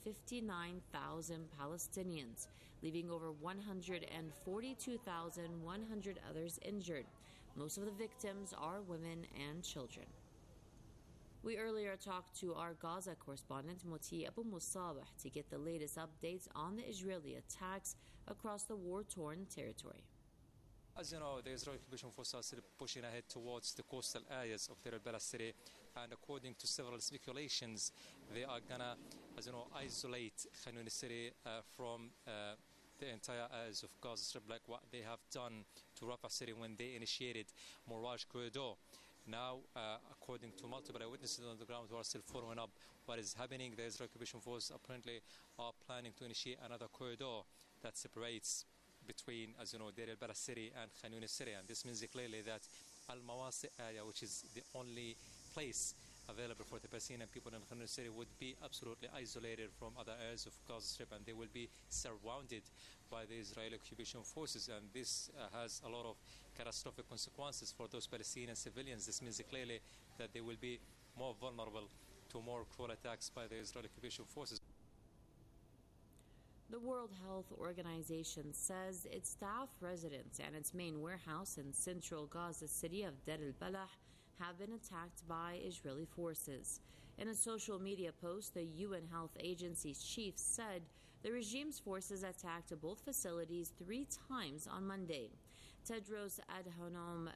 59,000 Palestinians, leaving over 142,100 others injured. Most of the victims are women and children. We earlier talked to our Gaza correspondent Moti Abu Musabah to get the latest updates on the Israeli attacks across the war-torn territory. As you know, the Israeli occupation forces are still pushing ahead towards the coastal areas of Deir al-Balah city, and according to several speculations, they are gonna, as you know, isolate Khan Yunis city from the entire areas of Gaza Strip, like what they have done to Rafah city when they initiated Mirage Corridor. Now, according to multiple eyewitnesses on the ground who are still following up what is happening, the Israeli occupation forces apparently are planning to initiate another corridor that separates between, as you know, Deir al-Balah city and Khan Yunis city. And this means clearly that Al-Mawasi area, which is the only place available for the Palestinian people in Khan Yunis city, would be absolutely isolated from other areas of Gaza Strip, and they will be surrounded by the Israeli occupation forces. And this has a lot of catastrophic consequences for those Palestinian civilians. This means clearly that they will be more vulnerable to more cruel attacks by the Israeli occupation forces. The World Health Organization says its staff residence and its main warehouse in central Gaza city of Deir al-Balah have been attacked by Israeli forces. In a social media post, the UN Health Agency's chief said the regime's forces attacked both facilities 3 times on Monday. Tedros Adhanom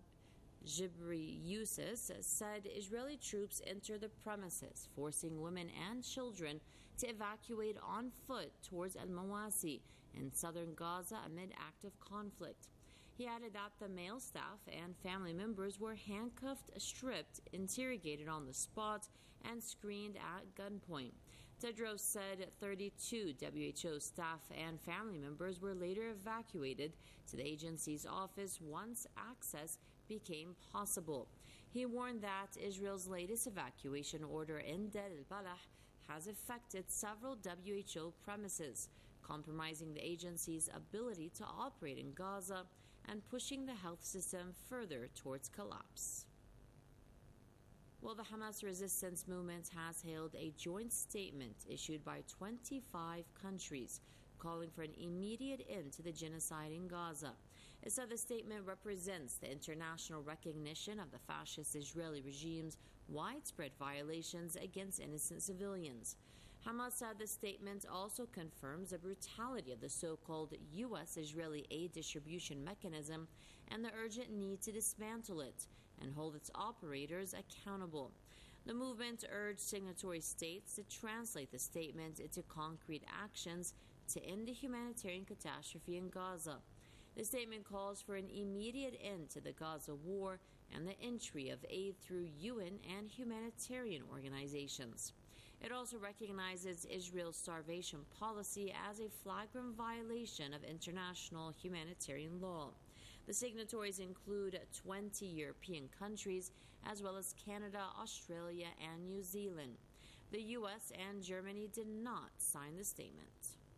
Ghebreyesus said Israeli troops entered the premises, forcing women and children to evacuate on foot towards Al-Mawasi in southern Gaza amid active conflict. He added that the male staff and family members were handcuffed, stripped, interrogated on the spot, and screened at gunpoint. Tedros said 32 WHO staff and family members were later evacuated to the agency's office once access became possible. He warned that Israel's latest evacuation order in Deir al-Balah has affected several WHO premises, compromising the agency's ability to operate in Gaza and pushing the health system further towards collapse. Well, the Hamas resistance movement has hailed a joint statement issued by 25 countries calling for an immediate end to the genocide in Gaza. It said the statement represents the international recognition of the fascist Israeli regime's widespread violations against innocent civilians. Hamas said the statement also confirms the brutality of the so-called U.S.-Israeli aid distribution mechanism and the urgent need to dismantle it and hold its operators accountable. The movement urged signatory states to translate the statement into concrete actions to end the humanitarian catastrophe in Gaza. The statement calls for an immediate end to the Gaza war and the entry of aid through UN and humanitarian organizations. It also recognizes Israel's starvation policy as a flagrant violation of international humanitarian law. The signatories include 20 European countries, as well as Canada, Australia, and New Zealand. The U.S. and Germany did not sign the statement.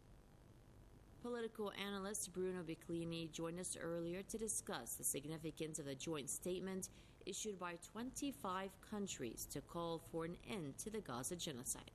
Political analyst Bruno Biclini joined us earlier to discuss the significance of the joint statement issued by 25 countries to call for an end to the Gaza genocide.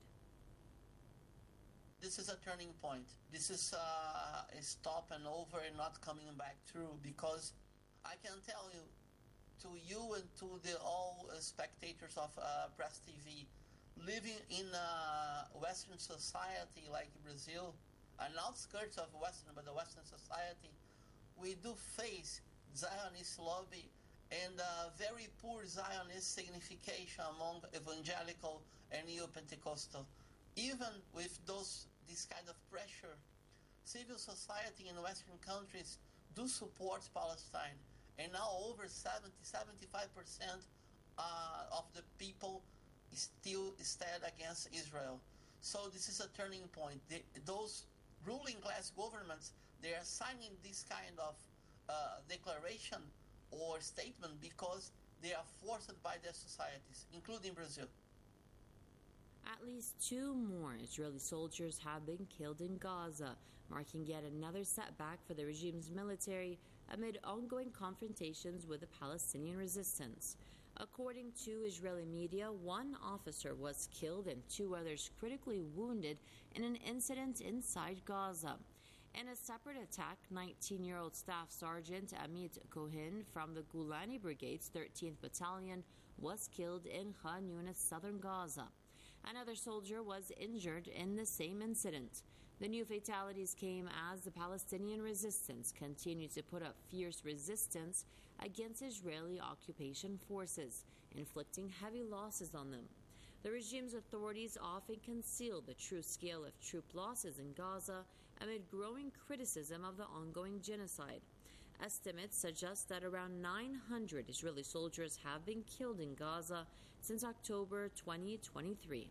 This is a turning point. This is a stop and over and not coming back through, because I can tell you, to you and to the all spectators of Press TV, living in a Western society like Brazil, an outskirts of Western, but the Western society, we do face Zionist lobby and very poor Zionist signification among evangelical and neo-Pentecostal. Even with this kind of pressure, civil society in Western countries do support Palestine, and now over 75% of the people still stand against Israel. So this is a turning point. Those ruling class governments, they are signing this kind of declaration or statement because they are forced by their societies, including Brazil. At least 2 more Israeli soldiers have been killed in Gaza, marking yet another setback for the regime's military amid ongoing confrontations with the Palestinian resistance. According to Israeli media, one officer was killed and two others critically wounded in an incident inside Gaza. In a separate attack, 19-year-old Staff Sergeant Amit Cohen from the Golani Brigade's 13th Battalion was killed in Khan Yunis, southern Gaza. Another soldier was injured in the same incident. The new fatalities came as the Palestinian resistance continued to put up fierce resistance against Israeli occupation forces, inflicting heavy losses on them. The regime's authorities often conceal the true scale of troop losses in Gaza amid growing criticism of the ongoing genocide. Estimates suggest that around 900 Israeli soldiers have been killed in Gaza since October 2023.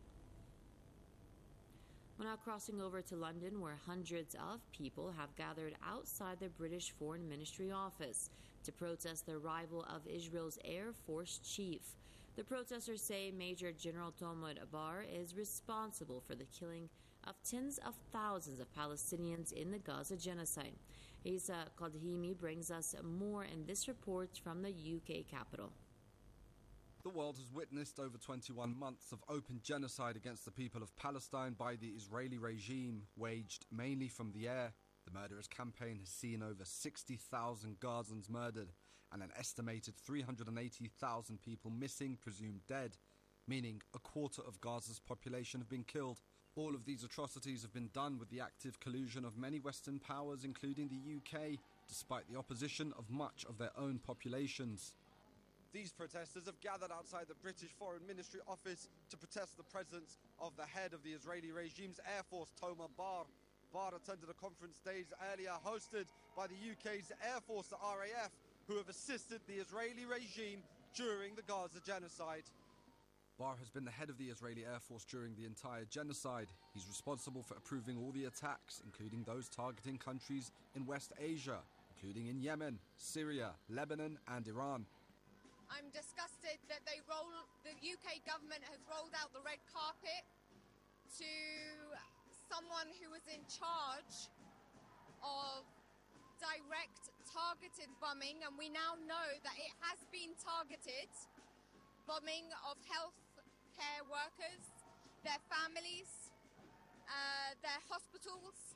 We're now crossing over to London, where hundreds of people have gathered outside the British Foreign Ministry office to protest the arrival of Israel's Air Force chief. The protesters say Major General Tomod Abar is responsible for the killing of tens of thousands of Palestinians in the Gaza genocide. Isa Qadhimi brings us more in this report from the UK capital. The world has witnessed over 21 months of open genocide against the people of Palestine by the Israeli regime, waged mainly from the air. The murderous campaign has seen over 60,000 Gazans murdered and an estimated 380,000 people missing, presumed dead, meaning a quarter of Gaza's population have been killed. All of these atrocities have been done with the active collusion of many Western powers, including the UK, despite the opposition of much of their own populations. These protesters have gathered outside the British Foreign Ministry office to protest the presence of the head of the Israeli regime's Air Force, Tomod Bar. Bar attended a conference days earlier hosted by the UK's Air Force, the RAF, who have assisted the Israeli regime during the Gaza genocide. Bar has been the head of the Israeli Air Force during the entire genocide. He's responsible for approving all the attacks, including those targeting countries in West Asia, including in Yemen, Syria, Lebanon and Iran. I'm disgusted that the UK government has rolled out the red carpet to someone who was in charge of direct targeted bombing, and we now know that it has been targeted bombing of health care workers, their families, their hospitals,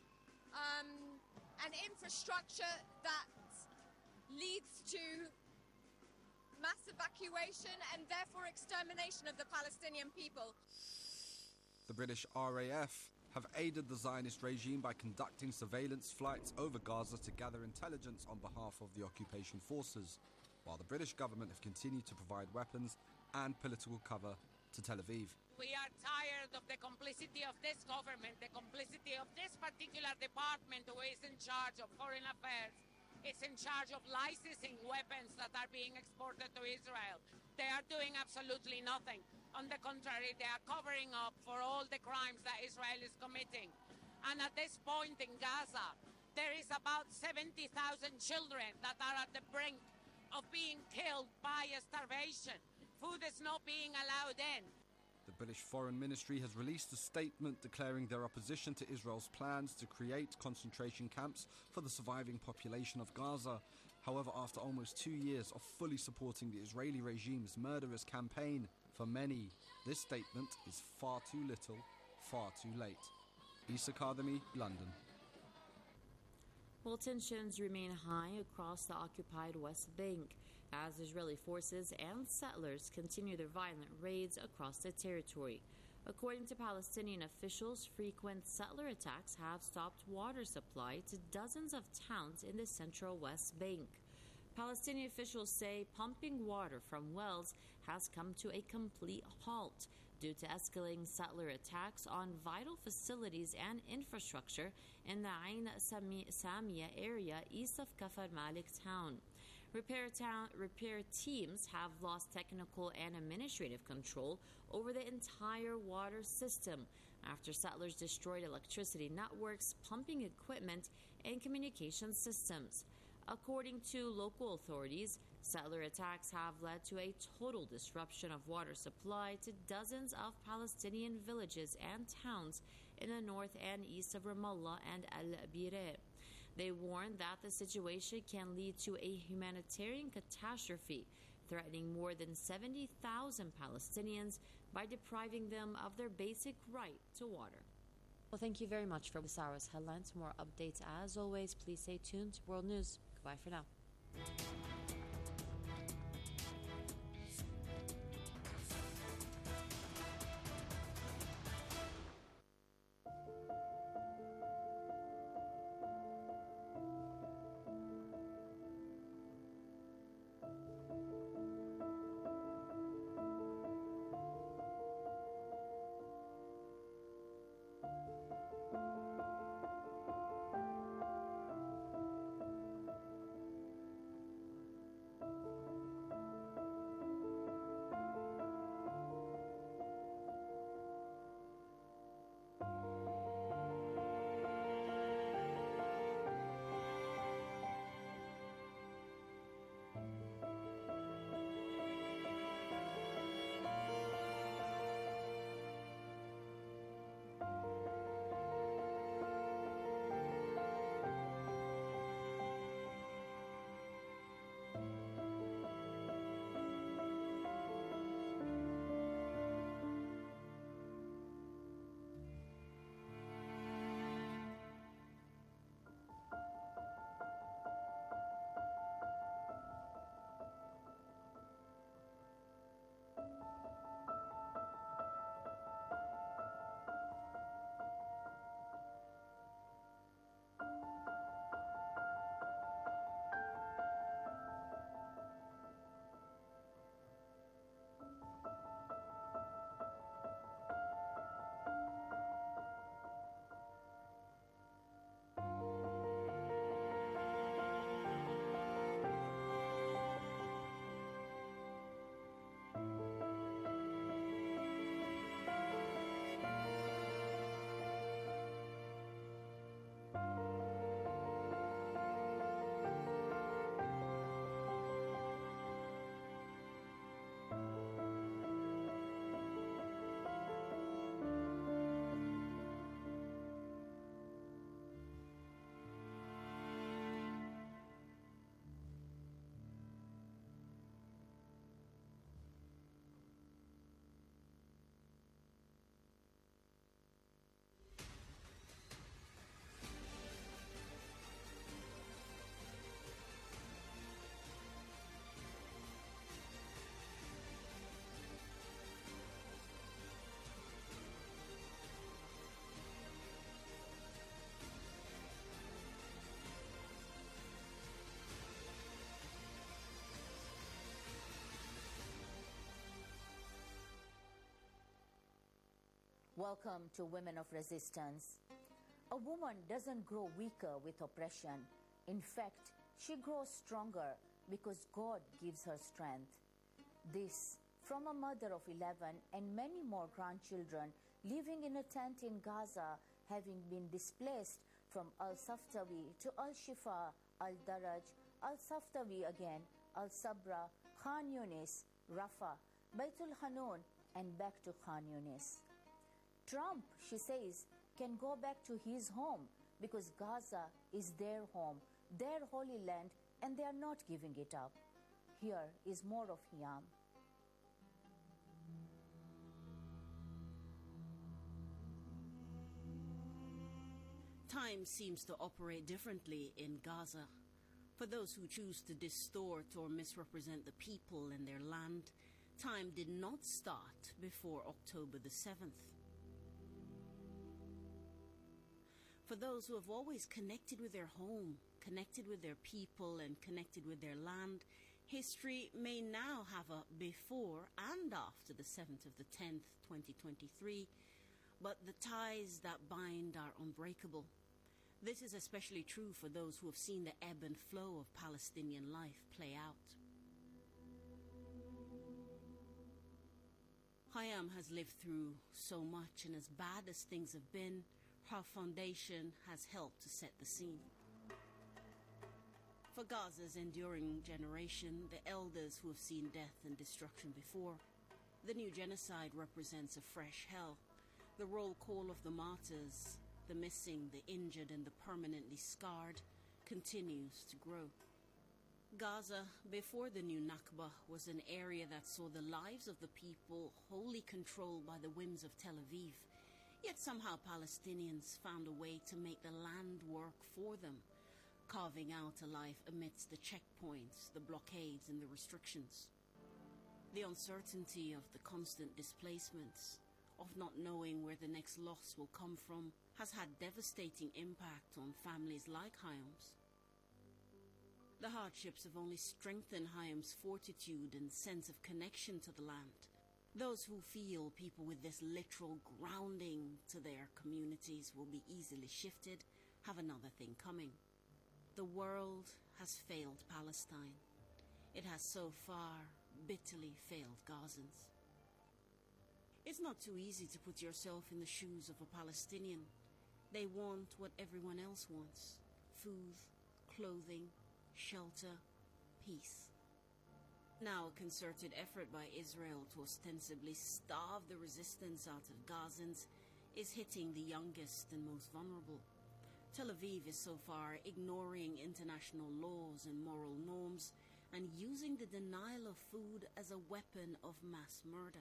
and infrastructure that leads to mass evacuation and therefore extermination of the Palestinian people. The British RAF have aided the Zionist regime by conducting surveillance flights over Gaza to gather intelligence on behalf of the occupation forces, while the British government have continued to provide weapons and political cover to Tel Aviv. We are tired of the complicity of this government, the complicity of this particular department who is in charge of foreign affairs. It's in charge of licensing weapons that are being exported to Israel. They are doing absolutely nothing. On the contrary, they are covering up for all the crimes that Israel is committing. And at this point in Gaza, there is about 70,000 children that are at the brink of being killed by starvation. Food is not being allowed in. The British Foreign Ministry has released a statement declaring their opposition to Israel's plans to create concentration camps for the surviving population of Gaza. However, after almost 2 years of fully supporting the Israeli regime's murderous campaign, for many, this statement is far too little, far too late. Isa Qadhimi, London. Well, tensions remain high across the occupied West Bank as Israeli forces and settlers continue their violent raids across the territory. According to Palestinian officials, frequent settler attacks have stopped water supply to dozens of towns in the central West Bank. Palestinian officials say pumping water from wells has come to a complete halt due to escalating settler attacks on vital facilities and infrastructure in the Ain Samia area east of Kafar Malik town. Repair teams have lost technical and administrative control over the entire water system after settlers destroyed electricity networks, pumping equipment, and communication systems. According to local authorities, settler attacks have led to a total disruption of water supply to dozens of Palestinian villages and towns in the north and east of Ramallah and Al-Bireh. They warn that the situation can lead to a humanitarian catastrophe, threatening more than 70,000 Palestinians by depriving them of their basic right to water. Well, thank you very much for this hour's headlines. For more updates, as always, please stay tuned to World News. Goodbye for now. Welcome to Women of Resistance. A woman doesn't grow weaker with oppression. In fact, she grows stronger because God gives her strength. This from a mother of 11 and many more grandchildren living in a tent in Gaza, having been displaced from Al-Saftawi to Al-Shifa, Al-Daraj, Al-Saftawi again, Al-Sabra, Khan Yunis, Rafah, Baitul Hanun, and back to Khan Yunis. Trump, she says, can go back to his home because Gaza is their home, their holy land, and they are not giving it up. Here is more of Hiam. Time seems to operate differently in Gaza. For those who choose to distort or misrepresent the people and their land, time did not start before October the 7th. For those who have always connected with their home, connected with their people, and connected with their land, history may now have a before and after the 7th of the 10th, 2023, but the ties that bind are unbreakable. This is especially true for those who have seen the ebb and flow of Palestinian life play out. Hiam has lived through so much, and as bad as things have been, her foundation has helped to set the scene. For Gaza's enduring generation, the elders who have seen death and destruction before, the new genocide represents a fresh hell. The roll call of the martyrs, the missing, the injured, and the permanently scarred continues to grow. Gaza, before the new Nakba, was an area that saw the lives of the people wholly controlled by the whims of Tel Aviv. Yet somehow Palestinians found a way to make the land work for them, carving out a life amidst the checkpoints, the blockades and the restrictions. The uncertainty of the constant displacements, of not knowing where the next loss will come from, has had devastating impact on families like Hayam's. The hardships have only strengthened Hayam's fortitude and sense of connection to the land. Those who feel people with this literal grounding to their communities will be easily shifted have another thing coming. The world has failed Palestine. It has so far bitterly failed Gazans. It's not too easy to put yourself in the shoes of a Palestinian. They want what everyone else wants: food, clothing, shelter, peace. Now a concerted effort by Israel to ostensibly starve the resistance out of Gazans is hitting the youngest and most vulnerable. Tel Aviv is so far ignoring international laws and moral norms and using the denial of food as a weapon of mass murder.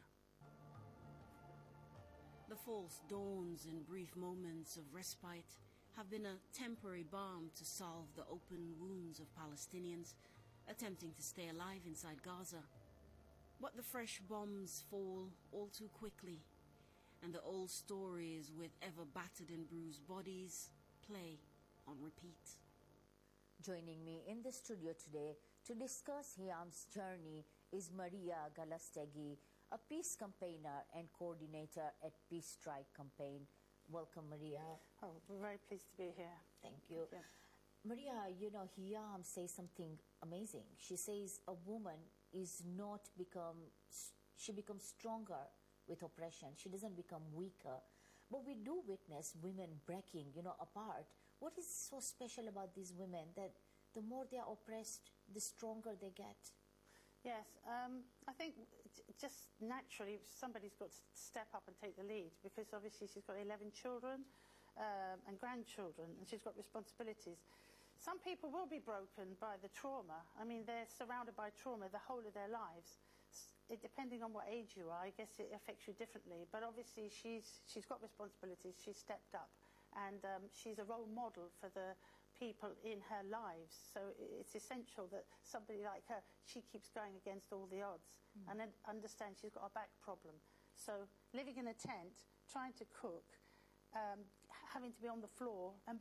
The false dawns and brief moments of respite have been a temporary balm to salve the open wounds of Palestinians attempting to stay alive inside Gaza. But the fresh bombs fall all too quickly, and the old stories with ever battered and bruised bodies play on repeat. Joining me in the studio today to discuss Hayam's journey is Maria Galastegui, a peace campaigner and coordinator at Peace Strike Campaign. Welcome, Maria. Oh, we're very pleased to be here. Thank you. Maria, Hayam says something amazing. She says a woman she becomes stronger with oppression. She doesn't become weaker. But we do witness women breaking, apart. What is so special about these women that the more they are oppressed, the stronger they get? Yes, I think just naturally somebody's got to step up and take the lead, because obviously she's got 11 children and grandchildren, and she's got responsibilities. Some people will be broken by the trauma. I mean, they're surrounded by trauma the whole of their lives. Depending on what age you are, I guess it affects you differently. But obviously she's got responsibilities. She's stepped up, and she's a role model for the people in her lives. So it's essential that somebody like her, she keeps going against all the odds and then understands she's got a back problem. So living in a tent, trying to cook, having to be on the floor and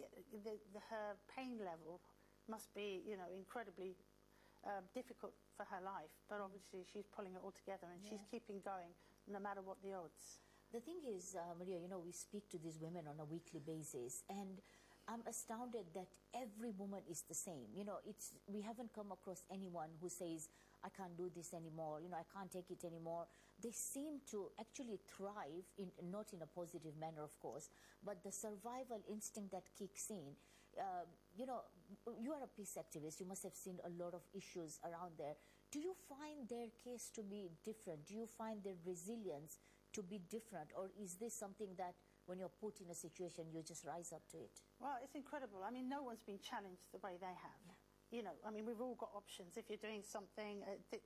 her pain level must be, incredibly difficult for her life. But obviously she's pulling it all together, and she's keeping going no matter what the odds. The thing is, Maria, we speak to these women on a weekly basis, and I'm astounded that every woman is the same. We haven't come across anyone who says, I can't do this anymore, I can't take it anymore. They seem to actually thrive, not in a positive manner, of course, but the survival instinct that kicks in. You are a peace activist. You must have seen a lot of issues around there. Do you find their case to be different? Do you find their resilience to be different? Or is this something that when you're put in a situation, you just rise up to it? Well, it's incredible. I mean, no one's been challenged the way they have. Yeah. We've all got options. If you're doing something,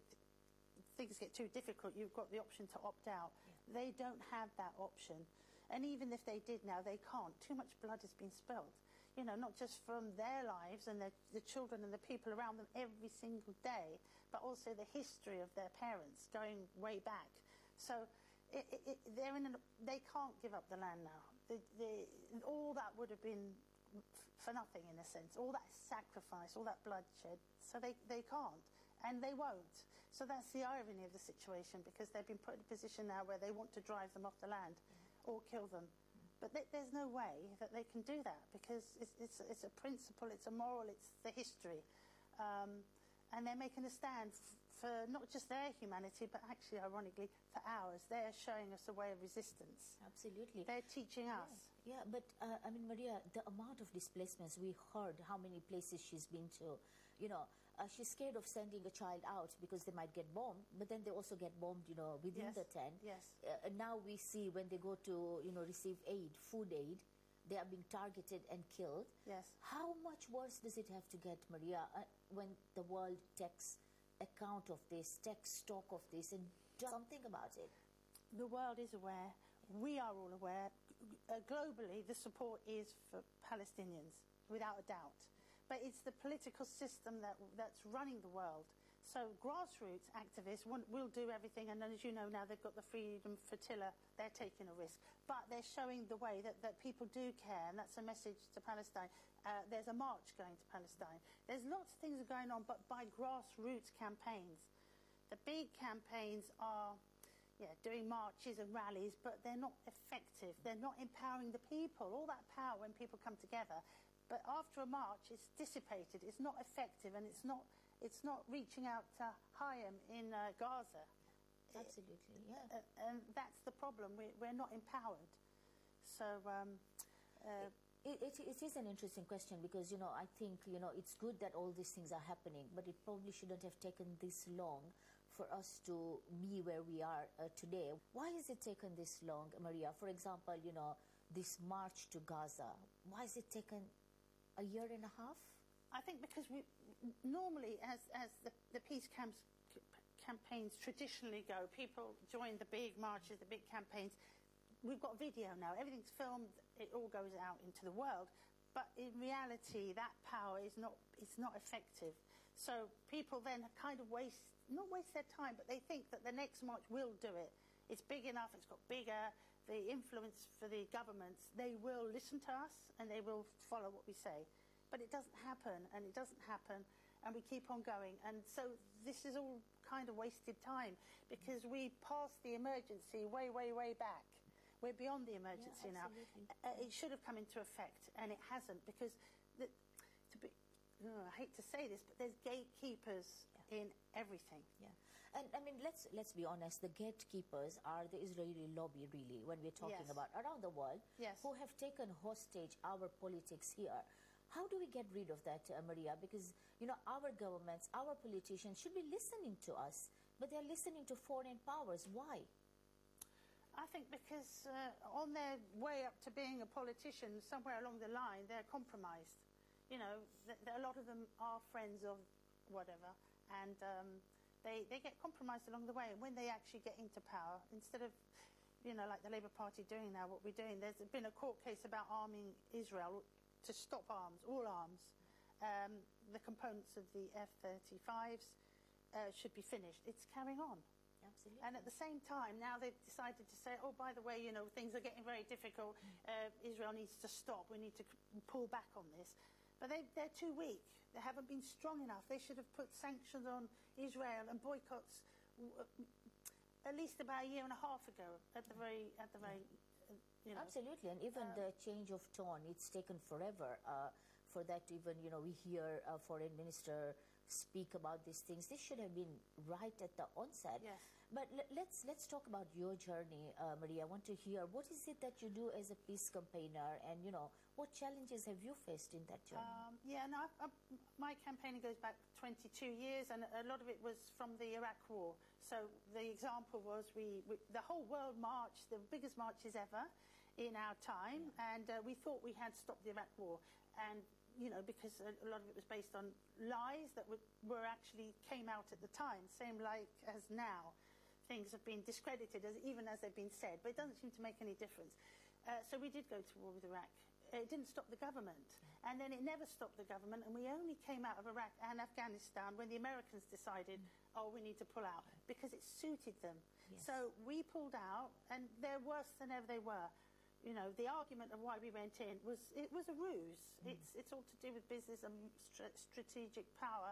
things get too difficult, you've got the option to opt out. Yeah. They don't have that option. And even if they did now, they can't. Too much blood has been spilled. Not just from their lives and the children and the people around them every single day, but also the history of their parents going way back. So they can't give up the land now. All that would have been for nothing, in a sense. All that sacrifice, all that bloodshed. So they can't, and they won't. So that's the irony of the situation, because they've been put in a position now where they want to drive them off the land or kill them. But there's no way that they can do that, because it's a principle, it's a moral, it's the history. And they're making a stand for not just their humanity, but actually, ironically, for ours. They're showing us a way of resistance. Absolutely. They're teaching us. Yeah, but, Maria, the amount of displacements, we heard how many places she's been to. She's scared of sending a child out because they might get bombed, but then they also get bombed, within the tent. Yes. Now we see when they go to, receive aid, food aid, they are being targeted and killed. Yes. How much worse does it have to get, Maria, when the world takes account of this, takes stock of this, and does something about it? The world is aware. We are all aware. Globally, the support is for Palestinians, without a doubt. But it's the political system that's running the world. So grassroots activists will do everything, and then, as you know now, they've got the Freedom Flotilla. They're taking a risk. But they're showing the way that people do care, and that's a message to Palestine. There's a march going to Palestine. There's lots of things going on, but by grassroots campaigns. The big campaigns are doing marches and rallies, but they're not effective. They're not empowering the people. All that power when people come together. But after a march, it's dissipated. It's not effective, and it's not reaching out to Hayam in Gaza. Absolutely, yeah. And that's the problem. We're not empowered. So it is an interesting question because, I think, it's good that all these things are happening, but it probably shouldn't have taken this long for us to be where we are today. Why has it taken this long, Maria? For example, this march to Gaza, why has it taken a year and a half? I think because we normally, as the peace campaigns traditionally go, people join the big marches, the big campaigns. We've got video now. Everything's filmed. It all goes out into the world. But in reality, that power is not effective. So people then kind of not waste their time, but they think that the next march will do it. It's big enough. It's got bigger. The influence for the governments, they will listen to us and they will follow what we say. But it doesn't happen, and it doesn't happen, and we keep on going. And so this is all kind of wasted time because we passed the emergency way, way, way back. We're beyond the emergency now. It should have come into effect, and it hasn't because, I hate to say this, but there's gatekeepers in everything. Yeah. And I mean, let's be honest, the gatekeepers are the Israeli lobby, really, when we're talking about around the world, who have taken hostage our politics here. How do we get rid of that, Maria? Because, our governments, our politicians should be listening to us, but they're listening to foreign powers. Why? I think because on their way up to being a politician, somewhere along the line, they're compromised. A lot of them are friends of whatever, and they get compromised along the way. And when they actually get into power, instead of, like the Labour Party doing now, what we're doing, there's been a court case about arming Israel to stop arms, all arms. The components of the F-35s should be finished. It's carrying on. Absolutely. And at the same time, now they've decided to say, oh, by the way, things are getting very difficult. Israel needs to stop. We need to pull back on this. But they're too weak. They haven't been strong enough. They should have put sanctions on Israel and boycotts at least about a year and a half ago, at the very. Absolutely, and even the change of tone, it's taken forever for that. Even we hear a foreign minister speak about these things. This should have been right at the onset. Yes. But let's talk about your journey, Maria. I want to hear what is it that you do as a peace campaigner, and what challenges have you faced in that journey? My campaigning goes back 22 years, and a lot of it was from the Iraq War. So the example was the whole world marched, the biggest marches ever in our time, and we thought we had stopped the Iraq War, and because a lot of it was based on lies that were actually came out at the time, same like as now. Things have been discredited even as they've been said, but it doesn't seem to make any difference. So we did go to war with Iraq. It didn't stop the government, and then it never stopped the government, and we only came out of Iraq and Afghanistan when the Americans decided, we need to pull out, because it suited them. Yes. So we pulled out, and they're worse than ever they were. The argument of why we went in was a ruse. It's all to do with business and strategic power.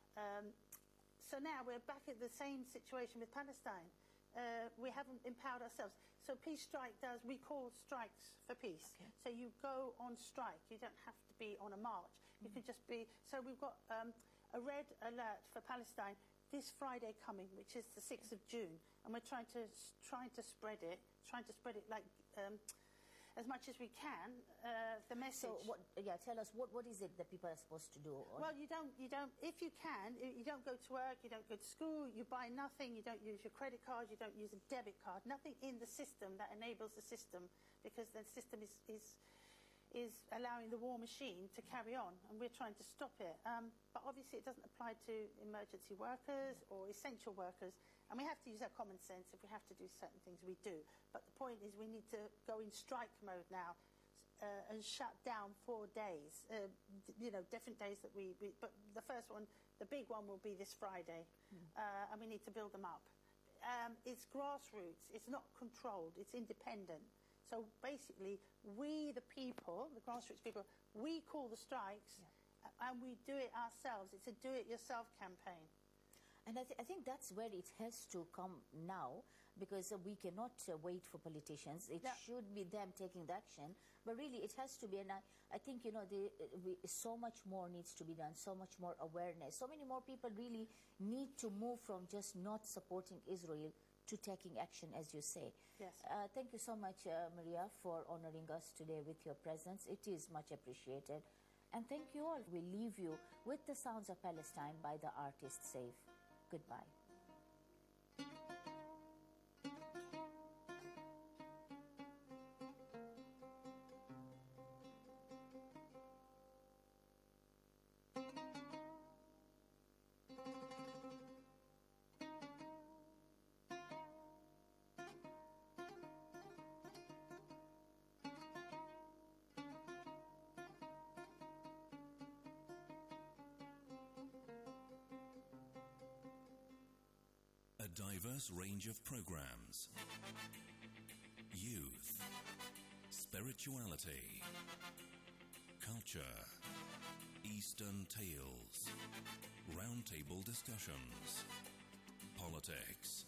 So now we're back at the same situation with Palestine. We haven't empowered ourselves. So Peace Strike we call strikes for peace. Okay. So you go on strike. You don't have to be on a march. You can just be. So we've got a red alert for Palestine this Friday coming, which is the 6th of June, and we're trying to spread it like. As much as we can, the message. So, tell us what is it that people are supposed to do? Well, you don't. If you can, you don't go to work. You don't go to school. You buy nothing. You don't use your credit card. You don't use a debit card. Nothing in the system that enables the system, because the system is is allowing the war machine to carry on, and we're trying to stop it. But obviously it doesn't apply to emergency workers or essential workers, and we have to use our common sense. If we have to do certain things, we do. But the point is we need to go in strike mode now and shut down 4 days, different days that but the first one, the big one, will be this Friday, and we need to build them up. It's grassroots, it's not controlled, it's independent. So basically, we, the people, the grassroots people, we call the strikes, and we do it ourselves. It's a do-it-yourself campaign. And I think that's where it has to come now, because we cannot wait for politicians. It should be them taking the action, but really it has to be. And I think, so much more needs to be done, so much more awareness. So many more people really need to move from just not supporting Israel to taking action, as you say. Yes. Thank you so much, Maria, for honoring us today with your presence. It is much appreciated. And thank you all. We leave you with the Sounds of Palestine by the artist Saif. Goodbye. A diverse range of programs. Youth, spirituality, culture, Eastern tales, roundtable discussions, politics.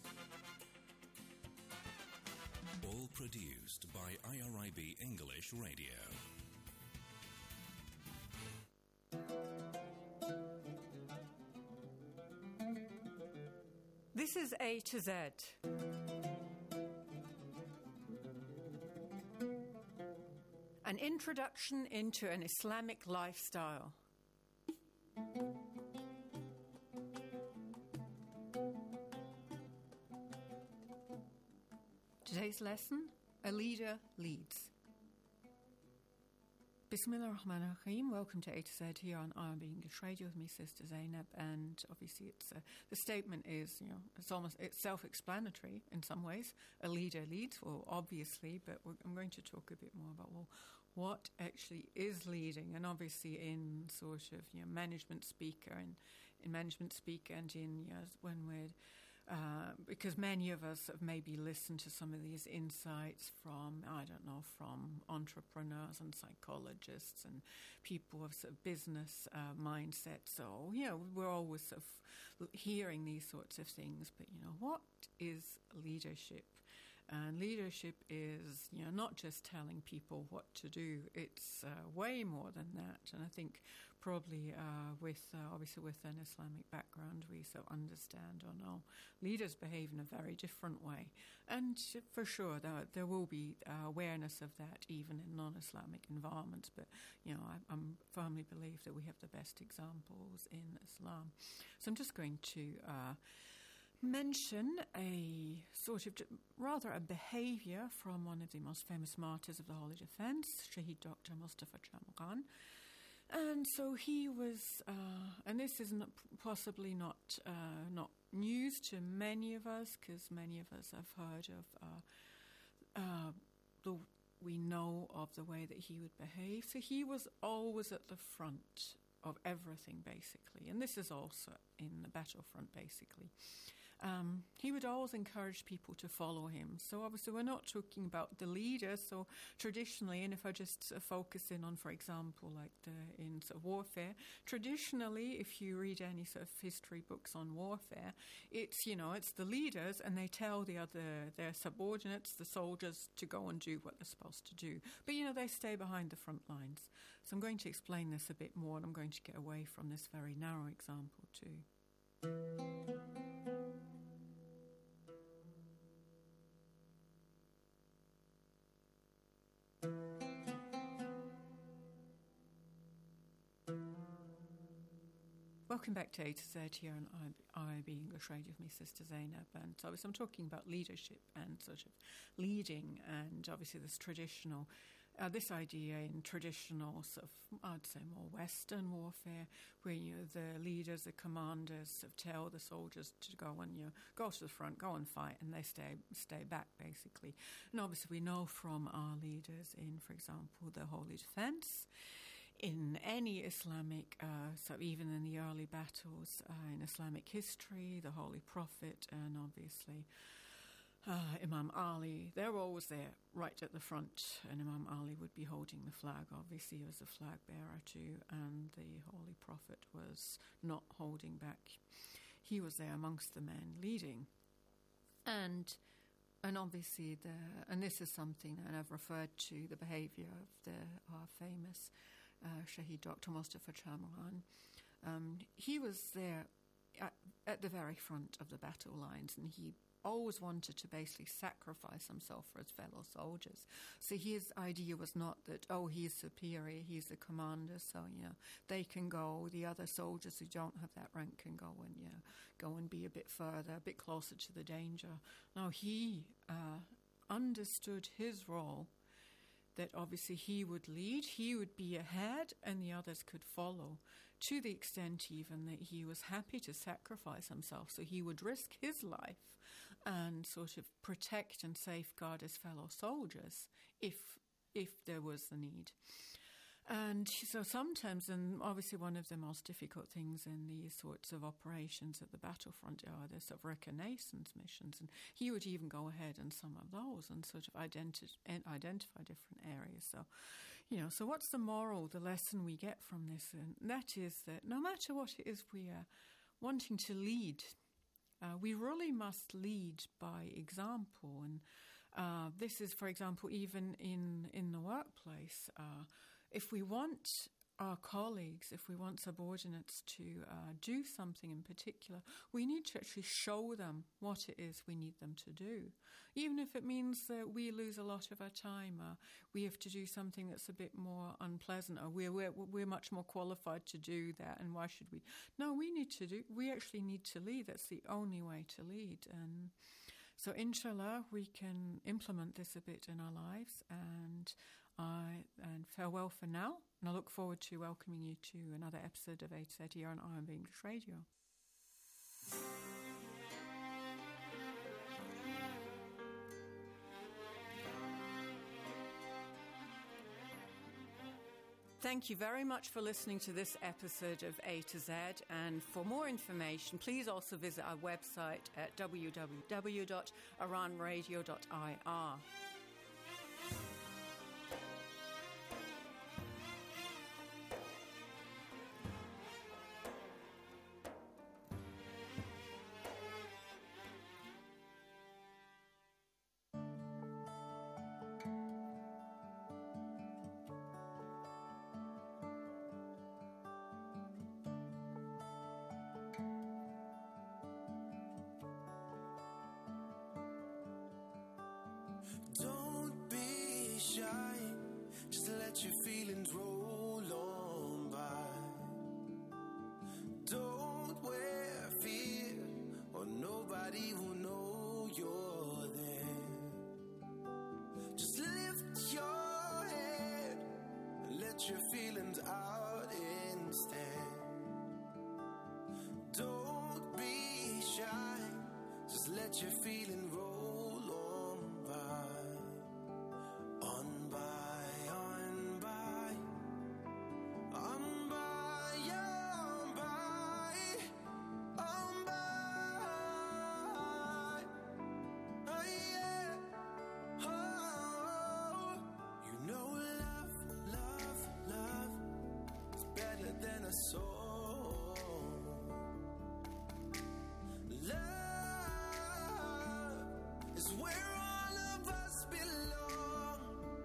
All produced by IRIB English Radio. This is A to Z. An introduction into an Islamic lifestyle. Today's lesson, a leader leads. Bismillah ar-Rahman ar-Rahim. Welcome to A to Z here on IRIB English Radio with me, Sister Zainab. And obviously, the statement is, it's self-explanatory in some ways. A leader leads, well, obviously, but I'm going to talk a bit more about what actually is leading, and obviously in sort of management speak and in when we're. Because many of us have maybe listened to some of these insights from entrepreneurs and psychologists and people with sort of business mindsets. So, we're always sort of hearing these sorts of things. But, what is leadership? And leadership is, not just telling people what to do. It's way more than that. And I think probably obviously with an Islamic background, we so understand or know leaders behave in a very different way. And for sure, there will be awareness of that even in non-Islamic environments. But, I firmly believe that we have the best examples in Islam. So I'm just going to mention a sort of rather a behaviour from one of the most famous martyrs of the Holy Defence, Shaheed Dr. Mustafa Jamghan. And so he was, and this is possibly not news to many of us, because many of us have heard of we know of the way that he would behave. So he was always at the front of everything, basically. And this is also in the battlefront, basically. He would always encourage people to follow him. So obviously we're not talking about the leader. So traditionally, and if I just focus in on, for example, like in sort of warfare, traditionally, if you read any sort of history books on warfare, it's the leaders, and they tell their subordinates, the soldiers, to go and do what they're supposed to do. But they stay behind the front lines. So I'm going to explain this a bit more, and I'm going to get away from this very narrow example too. Welcome back to A to Z here on IRIB English Radio with me, Sister Zainab. And obviously I'm talking about leadership and sort of leading, and obviously this traditional this idea in traditional sort of, I'd say, more Western warfare, where the leaders, the commanders, sort of tell the soldiers to go and go to the front, go and fight, and they stay back basically. And obviously, we know from our leaders in, for example, the Holy Defense, in any Islamic, so even in the early battles in Islamic history, the Holy Prophet, and obviously Imam Ali, they're always there right at the front, and Imam Ali would be holding the flag. Obviously, he was the flag bearer too, and the Holy Prophet was not holding back. He was there amongst the men leading. And obviously, and this is something that I've referred to, the behaviour of our famous Shaheed Dr. Mustafa Chamran. He was there at the very front of the battle lines, and he always wanted to basically sacrifice himself for his fellow soldiers. So his idea was not that, he's superior, he's the commander, so, they can go, the other soldiers who don't have that rank can go and be a bit further, a bit closer to the danger. No, he understood his role, that obviously he would lead, he would be ahead, and the others could follow, to the extent even that he was happy to sacrifice himself. So he would risk his life and sort of protect and safeguard his fellow soldiers if there was the need. And so sometimes, and obviously one of the most difficult things in these sorts of operations at the battlefront are the sort of reconnaissance missions, and he would even go ahead in some of those and sort of identify different areas. So, so what's the moral, the lesson we get from this? And that is that no matter what it is we are wanting to lead, we really must lead by example. And this is, for example, even in the workplace. If we want our colleagues, if we want subordinates to do something in particular, we need to actually show them what it is we need them to do. Even if it means that we lose a lot of our time, we have to do something that's a bit more unpleasant, or we're much more qualified to do that, and why should we? No, we actually need to lead. That's the only way to lead. And so inshallah, we can implement this a bit in our lives, and farewell for now, and I look forward to welcoming you to another episode of A to Z here on RMB English Radio. Thank you very much for listening to this episode of A to Z, and for more information, please also visit our website at www.iranradio.ir. Don't be shy, just let your feelings roll on by. Don't wear fear, or nobody will know you're there. Just lift your head and let your feelings out instead. Don't be shy, just let your feelings roll on by. On by, on by, on by, on by, on by. Oh yeah, oh. You know love, love, love is better than a song. Love is where all of us belong.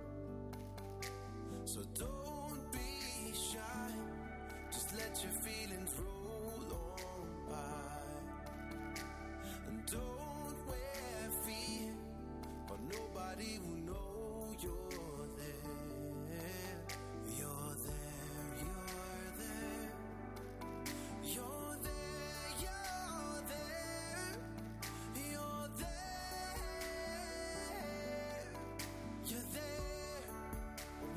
So don't be shy, just let your feelings roll on by. And don't wear fear, or nobody will know you're there. You're there, you're there. You're there, you're there. You're there. You're there.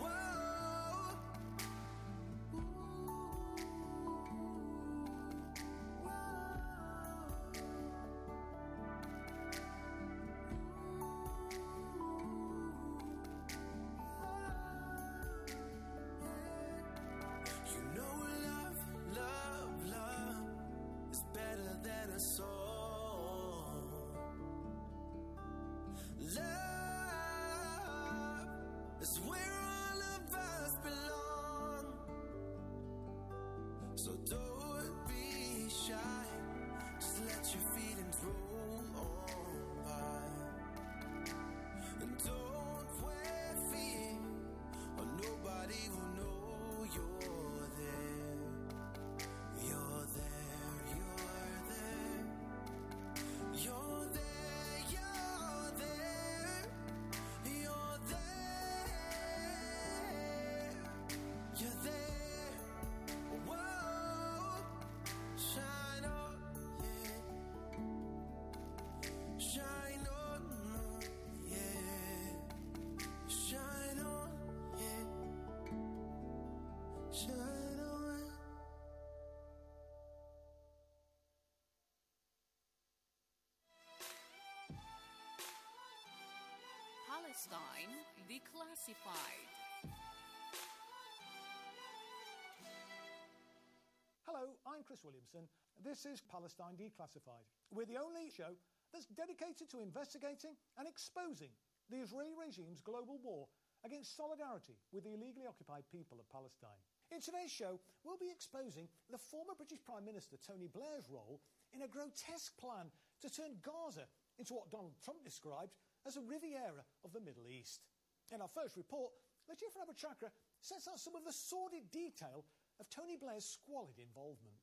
So don't be shy, just let your feelings roll on by. And don't wear fear, or nobody will know you're there. You're there, you're there. You're there, you're there. You're there. You're there. Whoa. Shine on, yeah. Shine on, yeah. Shine on, yeah. Shine on. Palestine Declassified. Hello, I'm Chris Williamson. This is Palestine Declassified. We're the only show that's dedicated to investigating and exposing the Israeli regime's global war against solidarity with the illegally occupied people of Palestine. In today's show, we'll be exposing the former British Prime Minister Tony Blair's role in a grotesque plan to turn Gaza into what Donald Trump described as a Riviera of the Middle East. In our first report, Latifa Abou-Chakra sets out some of the sordid detail of Tony Blair's squalid involvement.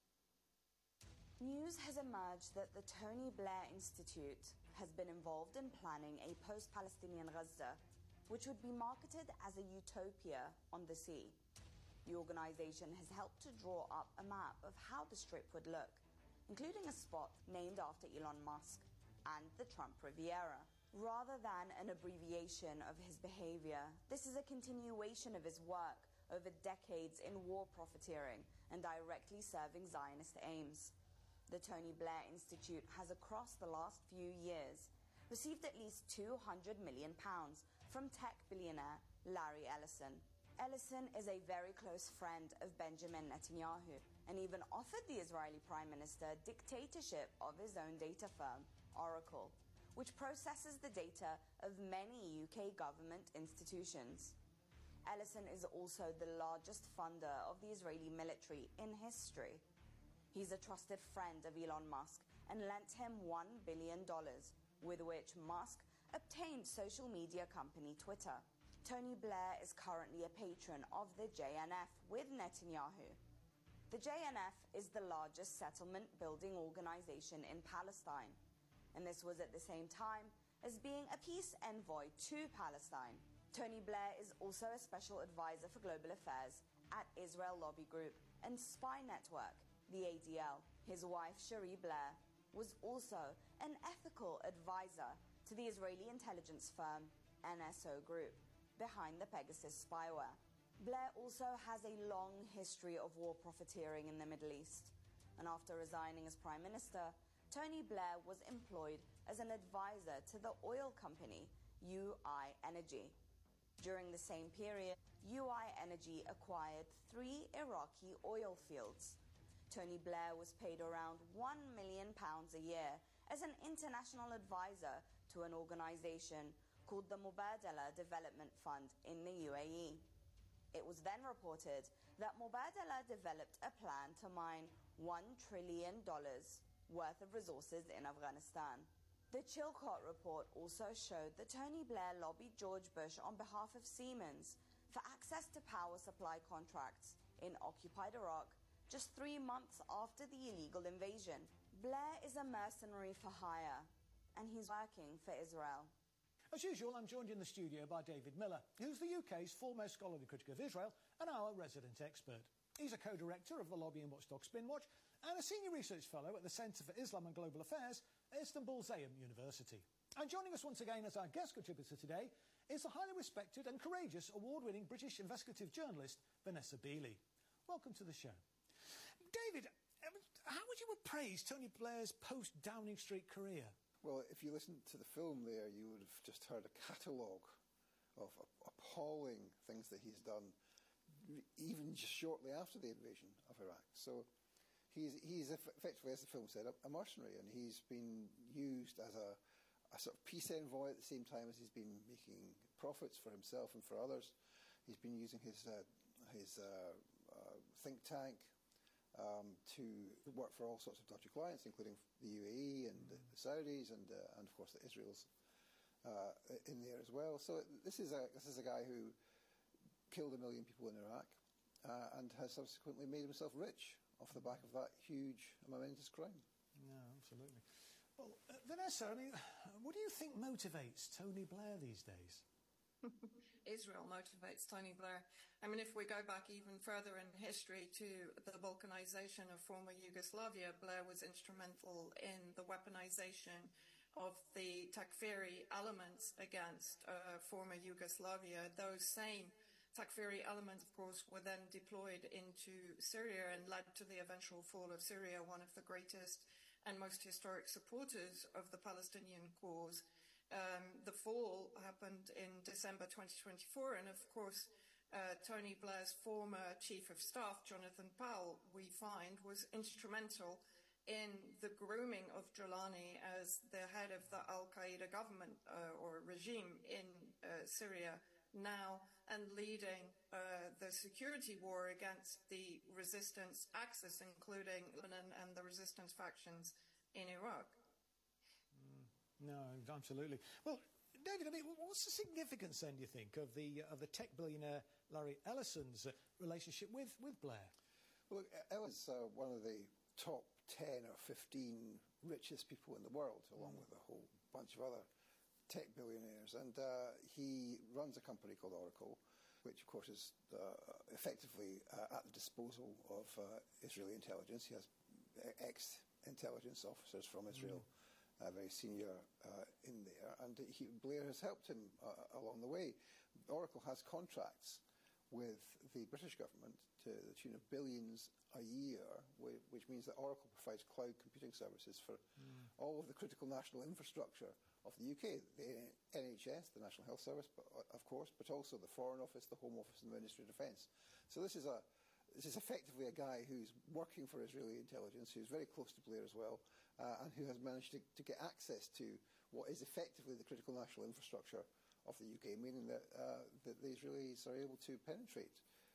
News has emerged that the Tony Blair Institute has been involved in planning a post-Palestinian Gaza, which would be marketed as a utopia on the sea. The organisation has helped to draw up a map of how the Strip would look, including a spot named after Elon Musk and the Trump Riviera. Rather than an abbreviation of his behaviour, this is a continuation of his work over decades in war profiteering and directly serving Zionist aims. The Tony Blair Institute has, across the last few years, received at least £200 million from tech billionaire Larry Ellison. Ellison is a very close friend of Benjamin Netanyahu and even offered the Israeli Prime Minister dictatorship of his own data firm, Oracle, which processes the data of many UK government institutions. Ellison is also the largest funder of the Israeli military in history. He's a trusted friend of Elon Musk and lent him $1 billion, with which Musk obtained social media company Twitter. Tony Blair is currently a patron of the JNF with Netanyahu. The JNF is the largest settlement building organization in Palestine, and this was at the same time as being a peace envoy to Palestine. Tony Blair is also a special advisor for global affairs at Israel Lobby Group and Spy Network, the ADL. His wife, Cherie Blair, was also an ethical advisor to the Israeli intelligence firm NSO Group, behind the Pegasus spyware. Blair also has a long history of war profiteering in the Middle East, and after resigning as Prime Minister, Tony Blair was employed as an advisor to the oil company UI Energy. During the same period, UI Energy acquired 3 Iraqi oil fields. Tony Blair was paid around £1 million a year as an international advisor to an organisation called the Mubadala Development Fund in the UAE. It was then reported that Mubadala developed a plan to mine $1 trillion worth of resources in Afghanistan. The Chilcot report also showed that Tony Blair lobbied George Bush on behalf of Siemens for access to power supply contracts in occupied Iraq just 3 months after the illegal invasion. Blair is a mercenary for hire, and he's working for Israel. As usual, I'm joined in the studio by David Miller, who's the UK's foremost scholarly critic of Israel and our resident expert. He's a co-director of the lobbying watchdog Spinwatch and a senior research fellow at the Centre for Islam and Global Affairs at Istanbul Zayum University. And joining us once again as our guest contributor today is the highly respected and courageous award-winning British investigative journalist Vanessa Beeley. Welcome to the show. David, how would you appraise Tony Blair's post-Downing Street career? Well, if you listened to the film there, you would have just heard a catalogue of appalling things that he's done, even just shortly after the invasion of Iraq. So he's effectively, as the film said, a mercenary, and he's been used as a sort of peace envoy at the same time as he's been making profits for himself and for others. He's been using his think tank to work for all sorts of dodgy clients, including the UAE and the Saudis and of course the Israel's in there as well. So this is a guy who killed 1 million people in Iraq and has subsequently made himself rich off the back of that huge, momentous crime. No, absolutely. Well, Vanessa, I mean, what do you think motivates Tony Blair these days? Israel motivates Tony Blair. I mean, if we go back even further in history to the Balkanization of former Yugoslavia, Blair was instrumental in the weaponization of the Takfiri elements against former Yugoslavia. Those same Takfiri elements, of course, were then deployed into Syria and led to the eventual fall of Syria, one of the greatest and most historic supporters of the Palestinian cause. The fall happened in December 2024, and of course, Tony Blair's former chief of staff, Jonathan Powell, we find, was instrumental in the grooming of Jolani as the head of the Al-Qaeda government or regime in Syria now, and leading the security war against the resistance axis, including Lebanon and the resistance factions in Iraq. No, absolutely. Well, David, I mean, what's the significance then, do you think, of the tech billionaire Larry Ellison's relationship with Blair? Well, Ellis one of the top 10 or 15 richest people in the world, along with a whole bunch of other tech billionaires. And he runs a company called Oracle, which, of course, is effectively at the disposal of Israeli intelligence. He has ex-intelligence officers from Israel, very senior in there. And Blair has helped him along the way. Oracle has contracts with the British government to the tune of billions a year, which means that Oracle provides cloud computing services for all of the critical national infrastructure of the UK, the NHS, the National Health Service, of course, but also the Foreign Office, the Home Office and the Ministry of Defence. So this is effectively a guy who's working for Israeli intelligence, who's very close to Blair as well, and who has managed to get access to what is effectively the critical national infrastructure of the UK, meaning that the Israelis are able to penetrate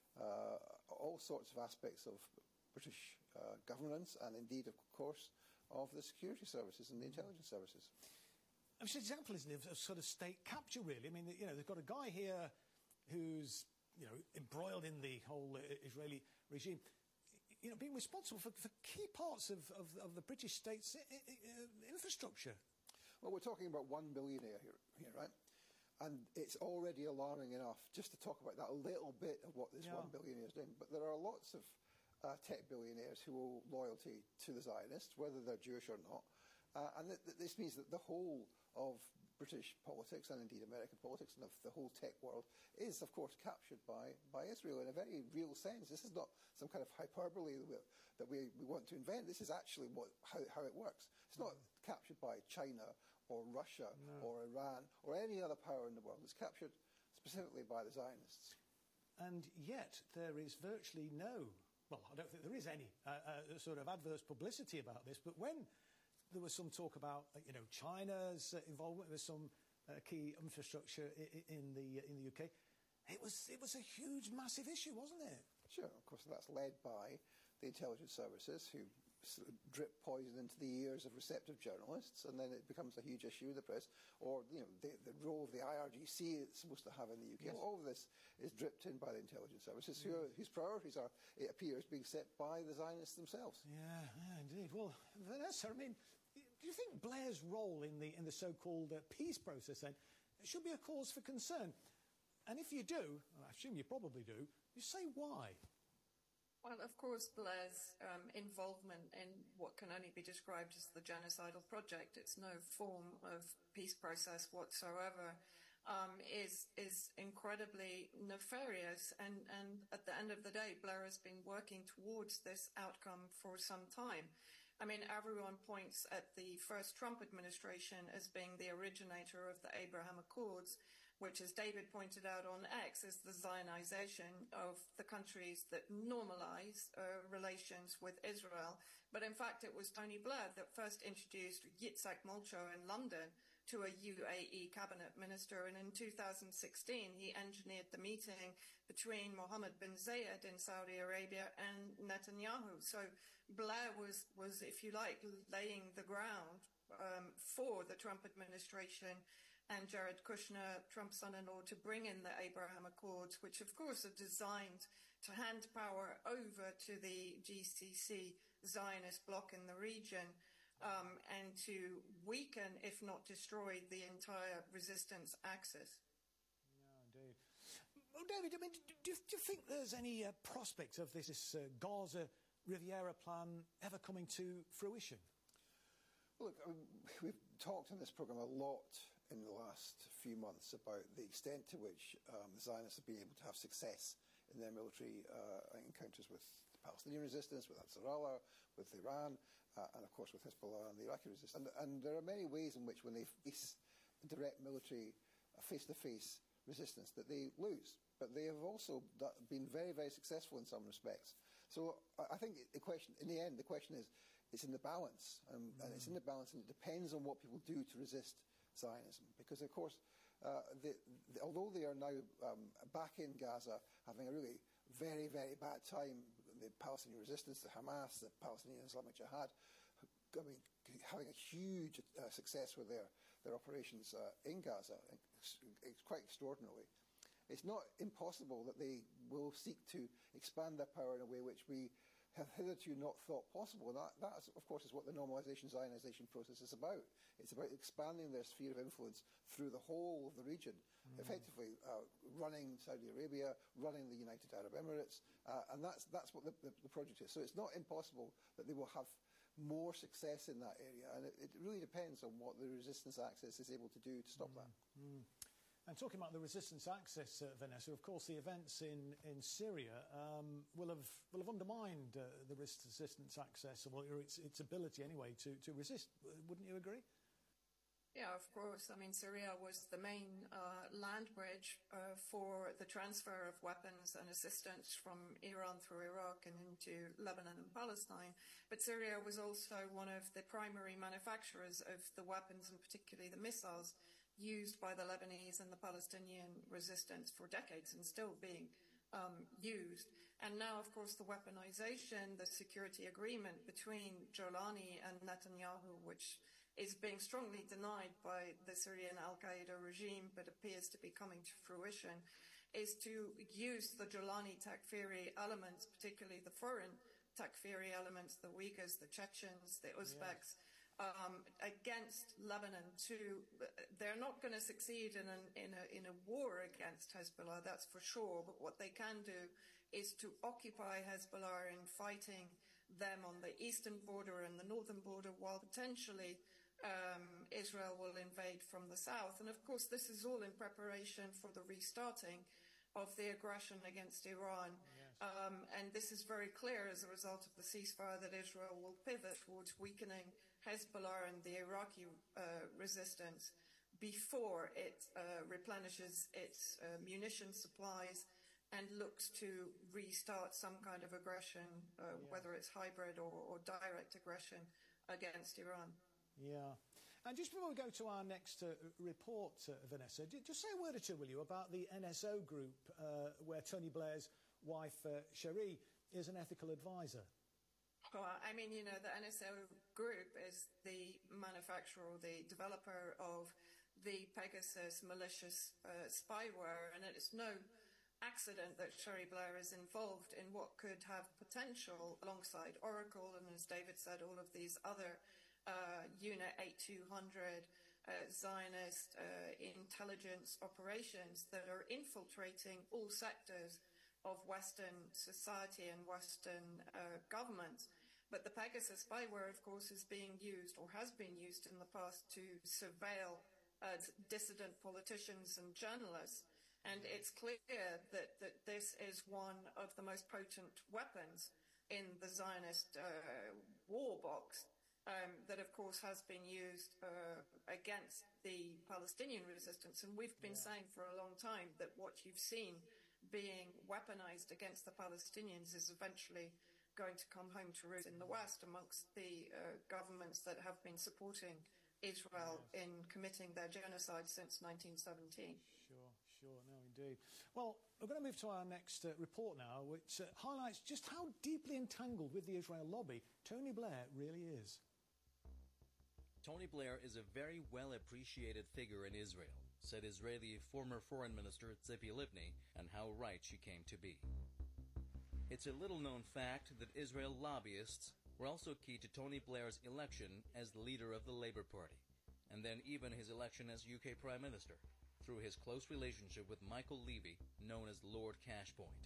all sorts of aspects of British governance and indeed, of course, of the security services and the intelligence services. It's an example, isn't it, of sort of state capture, really. I mean, they've got a guy here who's, embroiled in the whole Israeli regime, being responsible for key parts of the British state's infrastructure. Well, we're talking about one billionaire here, right? And it's already alarming enough just to talk about that a little bit of what this one billionaire is doing. But there are lots of tech billionaires who owe loyalty to the Zionists, whether they're Jewish or not. And this means that the whole of British politics and indeed American politics and the whole tech world is, of course, captured by Israel in a very real sense. This is not some kind of hyperbole that we want to invent. This is actually how it works. It's not captured by China or Russia or Iran or any other power in the world. It's captured specifically by the Zionists. And yet there is virtually no, well, I don't think there is any sort of adverse publicity about this, but when there was some talk about, China's involvement with some key infrastructure in the UK, it was a huge, massive issue, wasn't it? Sure, of course, that's led by the intelligence services who drip poison into the ears of receptive journalists, and then it becomes a huge issue in the press. Or, the role of the IRGC it's supposed to have in the UK. Yes. All of this is dripped in by the intelligence services, whose priorities are, it appears, being set by the Zionists themselves. Yeah, indeed. Well, Vanessa, I mean, do you think Blair's role in the so-called peace process then should be a cause for concern? And if you do, and I assume you probably do, you say why? Well, of course, Blair's involvement in what can only be described as the genocidal project, it's no form of peace process whatsoever, is incredibly nefarious. And at the end of the day, Blair has been working towards this outcome for some time. I mean, everyone points at the first Trump administration as being the originator of the Abraham Accords, which, as David pointed out on X, is the Zionization of the countries that normalize relations with Israel. But in fact, it was Tony Blair that first introduced Yitzhak Molcho in London to a UAE cabinet minister. And in 2016, he engineered the meeting between Mohammed bin Zayed in Saudi Arabia and Netanyahu. So Blair was, if you like, laying the ground for the Trump administration and Jared Kushner, Trump's son-in-law, to bring in the Abraham Accords, which of course are designed to hand power over to the GCC Zionist bloc in the region, and to weaken, if not destroy, the entire resistance axis. Yeah, indeed. Well, David, I mean, do you think there's any prospect of this Gaza Riviera plan ever coming to fruition? Look, we've talked in this programme a lot in the last few months about the extent to which the Zionists have been able to have success in their military encounters with the Palestinian resistance, with Ansarallah, with Iran, and of course with Hezbollah and the Iraqi resistance. And there are many ways in which when they face direct military face-to-face resistance that they lose. But they have also been very, very successful in some respects. So I think the question, in the end, the question is, it's in the balance. And it's in the balance, and it depends on what people do to resist Zionism. Because, of course, although they are now back in Gaza, having a really very, very bad time, the Palestinian resistance, the Hamas, the Palestinian Islamic Jihad, I mean, having a huge success with their operations in Gaza, it's quite extraordinarily. It's not impossible that they will seek to expand their power in a way which we have hitherto not thought possible. And that of course, is what the normalisation Zionization process is about. It's about expanding their sphere of influence through the whole of the region, effectively running Saudi Arabia, running the United Arab Emirates, and that's what the project is. So it's not impossible that they will have more success in that area, and it really depends on what the resistance axis is able to do to stop that. And talking about the resistance axis, Vanessa, of course the events in Syria will have undermined the resistance axis, or its ability anyway to resist. Wouldn't you agree? Yeah, of course. I mean, Syria was the main land bridge for the transfer of weapons and assistance from Iran through Iraq and into Lebanon and Palestine. But Syria was also one of the primary manufacturers of the weapons, and particularly the missiles, used by the Lebanese and the Palestinian resistance for decades and still being used. And now, of course, the weaponization, the security agreement between Jolani and Netanyahu, which is being strongly denied by the Syrian al-Qaeda regime but appears to be coming to fruition, is to use the Jolani Takfiri elements, particularly the foreign Takfiri elements, the Uyghurs, the Chechens, the Uzbeks, against Lebanon. They're not going to succeed in a war against Hezbollah, that's for sure, but what they can do is to occupy Hezbollah in fighting them on the eastern border and the northern border, while potentially Israel will invade from the south. And of course, this is all in preparation for the restarting of the aggression against Iran. And this is very clear as a result of the ceasefire that Israel will pivot towards weakening Hezbollah and the Iraqi resistance before it replenishes its munition supplies and looks to restart some kind of aggression, whether it's hybrid or direct aggression against Iran. Yeah. And just before we go to our next report, Vanessa, just say a word or two, will you, about the NSO group where Tony Blair's wife, Cherie, is an ethical advisor. Well, I mean, you know, the NSO group is the manufacturer or the developer of the Pegasus malicious spyware, and it's no accident that Cherie Blair is involved in what could have potential, alongside Oracle and, as David said, all of these other Unit 8200 Zionist intelligence operations that are infiltrating all sectors of Western society and Western governments. But the Pegasus spyware, of course, is being used or has been used in the past to surveil dissident politicians and journalists. And it's clear that this is one of the most potent weapons in the Zionist war box. That, of course, has been used against the Palestinian resistance. And we've been saying for a long time that what you've seen being weaponized against the Palestinians is eventually going to come home to roost in the West amongst the governments that have been supporting Israel in committing their genocide since 1917. Sure, no, indeed. Well, we're going to move to our next report now, which highlights just how deeply entangled with the Israel lobby Tony Blair really is. Tony Blair is a very well-appreciated figure in Israel, said Israeli former Foreign Minister Tzipi Livni, and how right she came to be. It's a little-known fact that Israel lobbyists were also key to Tony Blair's election as the leader of the Labour Party, and then even his election as UK Prime Minister, through his close relationship with Michael Levy, known as Lord Cashpoint.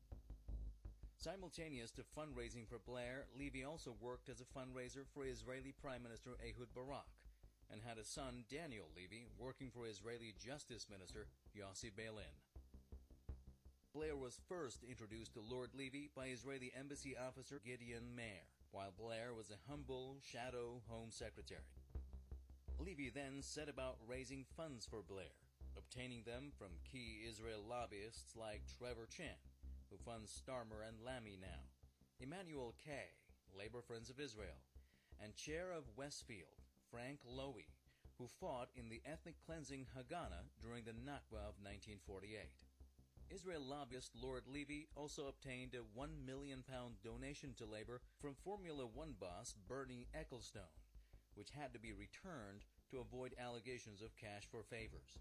Simultaneous to fundraising for Blair, Levy also worked as a fundraiser for Israeli Prime Minister Ehud Barak, and had a son, Daniel Levy, working for Israeli Justice Minister Yossi Beilin. Blair was first introduced to Lord Levy by Israeli Embassy officer Gideon Meir, while Blair was a humble, shadow Home Secretary. Levy then set about raising funds for Blair, obtaining them from key Israel lobbyists like Trevor Chan, who funds Starmer and Lamy now, Emmanuel Kay, Labour Friends of Israel, and Chair of Westfield, Frank Lowy, who fought in the ethnic cleansing Haganah during the Nakba of 1948. Israel lobbyist Lord Levy also obtained a £1 million donation to Labour from Formula One boss Bernie Ecclestone, which had to be returned to avoid allegations of cash for favours.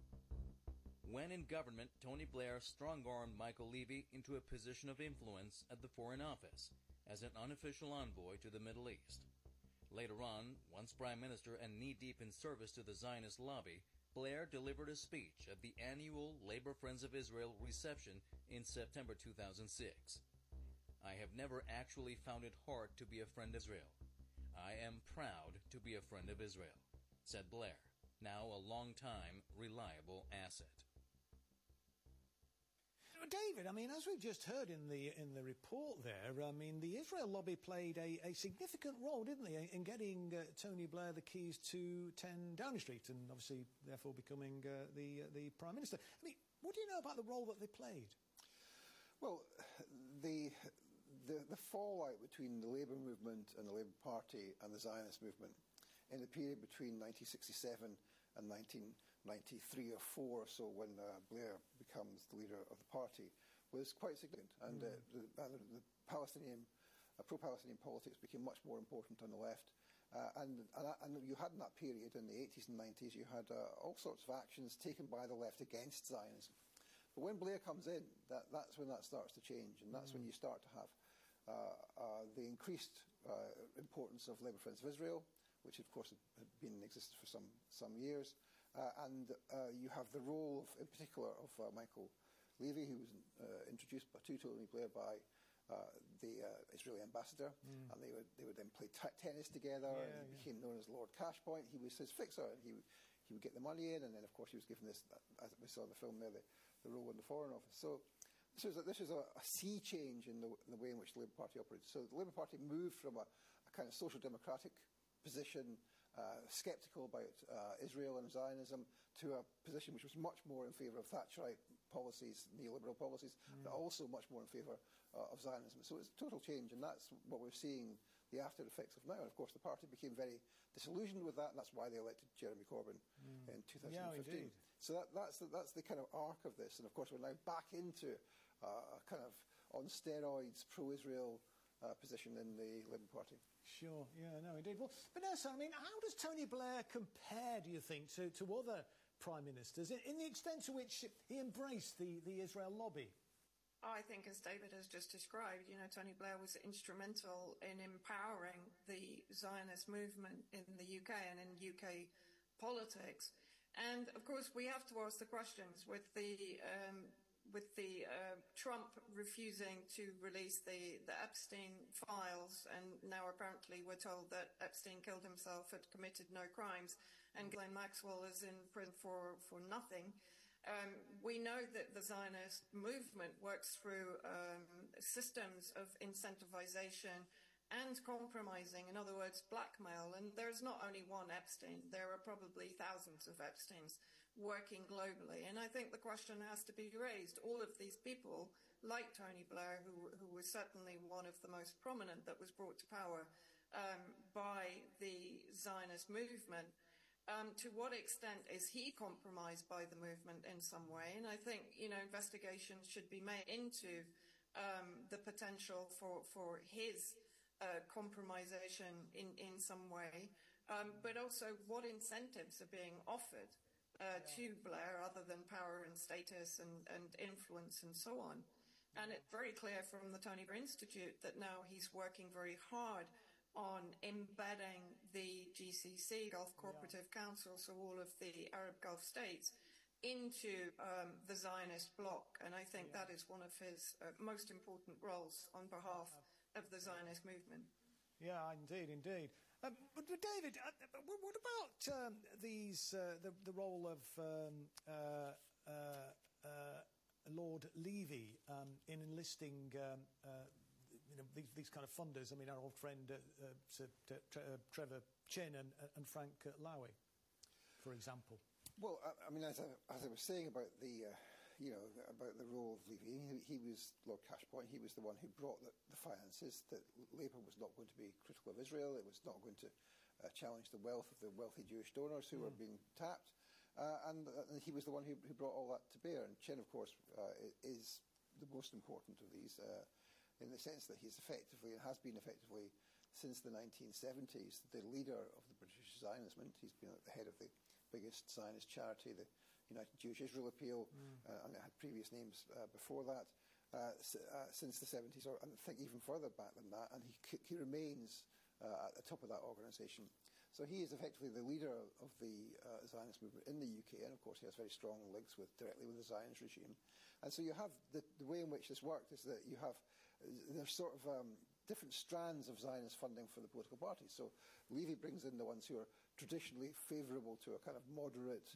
When in government, Tony Blair strong-armed Michael Levy into a position of influence at the Foreign Office as an unofficial envoy to the Middle East. Later on, once Prime Minister and knee-deep in service to the Zionist lobby, Blair delivered a speech at the annual Labour Friends of Israel reception in September 2006. "I have never actually found it hard to be a friend of Israel. I am proud to be a friend of Israel," said Blair, now a long-time, reliable asset. David, I mean, as we've just heard in the report there, I mean, the Israel lobby played a significant role, didn't they, in getting Tony Blair the keys to 10 Downing Street and obviously therefore becoming the Prime Minister. I mean, what do you know about the role that they played? Well, the fallout between the Labour movement and the Labour Party and the Zionist movement in the period between 1967 and 1993 or 4 or so, when Blair becomes the leader of the party, was quite significant. And the Palestinian, pro-Palestinian politics became much more important on the left. And you had in that period, in the 80s and 90s, you had all sorts of actions taken by the left against Zionism. But when Blair comes in, that's when that starts to change, and that's when you start to have the increased importance of Labour Friends of Israel, which of course had been in existence for some years. And you have the role, in particular, of Michael Levy, who was introduced to Tony Blair by the Israeli ambassador, and they would then play tennis together, and he became known as Lord Cashpoint. He was his fixer, and he would get the money in, and then, of course, he was given this, as we saw in the film there, the role in the Foreign Office. So this is a sea change in the way in which the Labour Party operated. So the Labour Party moved from a kind of social democratic position, sceptical about Israel and Zionism, to a position which was much more in favour of Thatcherite policies, neoliberal policies, but also much more in favour of Zionism. So it's a total change, and that's what we're seeing the after effects of now. And of course, the party became very disillusioned with that, and that's why they elected Jeremy Corbyn in 2015. Yeah, so that's the kind of arc of this. And of course, we're now back into a kind of on steroids pro-Israel position in the Labour Party. Sure, yeah, no, indeed. Well, Vanessa, I mean, how does Tony Blair compare, do you think, to other prime ministers in the extent to which he embraced the Israel lobby? I think, as David has just described, Tony Blair was instrumental in empowering the Zionist movement in the UK and in UK politics. And, of course, we have to ask the questions with the Trump refusing to release the Epstein files, and now apparently we're told that Epstein killed himself, had committed no crimes, and Ghislaine Maxwell is in prison for nothing. We know that the Zionist movement works through systems of incentivization and compromising, in other words, blackmail. And there's not only one Epstein, there are probably thousands of Epsteins working globally. And I think the question has to be raised. All of these people, like Tony Blair, who was certainly one of the most prominent that was brought to power by the Zionist movement, To what extent is he compromised by the movement in some way? And I think, investigations should be made into the potential for his compromisation in some way, but also what incentives are being offered to Blair other than power and status and influence and so on. And it's very clear from the Tony Blair Institute that now he's working very hard on embedding the GCC, Gulf Cooperative Council, so all of the Arab Gulf states, into the Zionist bloc. And I think that is one of his most important roles on behalf of the Zionist movement. Yeah, indeed. But David, what about the role of Lord Levy in enlisting these kind of funders? I mean, our old friend Trevor Chin and Frank Lowy, for example. Well, I mean, as I was saying about the role of Levy, he was Lord Cashpoint. He was the one who brought the finances. That Labour was not going to be critical of Israel. It was not going to challenge the wealth of the wealthy Jewish donors who were being tapped. And he was the one who brought all that to bear. And Chin, of course, is the most important of these in the sense that he's effectively, and has been effectively since the 1970s, the leader of the British Zionist movement. He's been at the head of the biggest Zionist charity, the United Jewish Israel Appeal, and it had previous names before that, since the 70s, or I think even further back than that, and he remains at the top of that organisation. So he is effectively the leader of the Zionist movement in the UK, and of course he has very strong links directly with the Zionist regime. And so you have the way in which this worked is that you have there's sort of different strands of Zionist funding for the political parties. So Levy brings in the ones who are traditionally favourable to a kind of moderate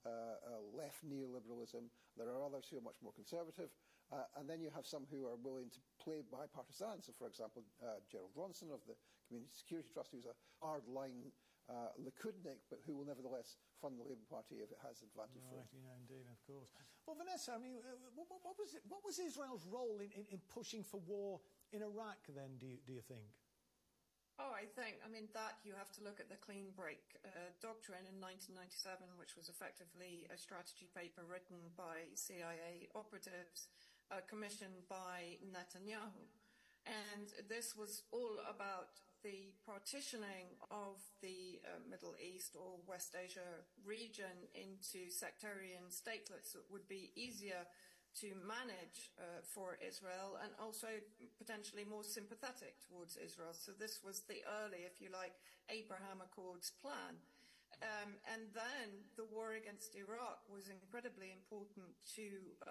left neoliberalism. There are others who are much more conservative. And then you have some who are willing to play bipartisan. So, for example, Gerald Ronson of the Community Security Trust, who's a hard-line Likud-nik, but who will nevertheless fund the Labour Party if it has advantage for it. Yeah, indeed, of course. Well, Vanessa, I mean, what was Israel's role in pushing for war in Iraq then, do you think? Oh, I mean, that you have to look at the clean break doctrine in 1997, which was effectively a strategy paper written by CIA operatives, commissioned by Netanyahu. And this was all about the partitioning of the Middle East or West Asia region into sectarian statelets that would be easier to manage for Israel and also potentially more sympathetic towards Israel. So this was the early, if you like, Abraham Accords plan. And then the war against Iraq was incredibly important to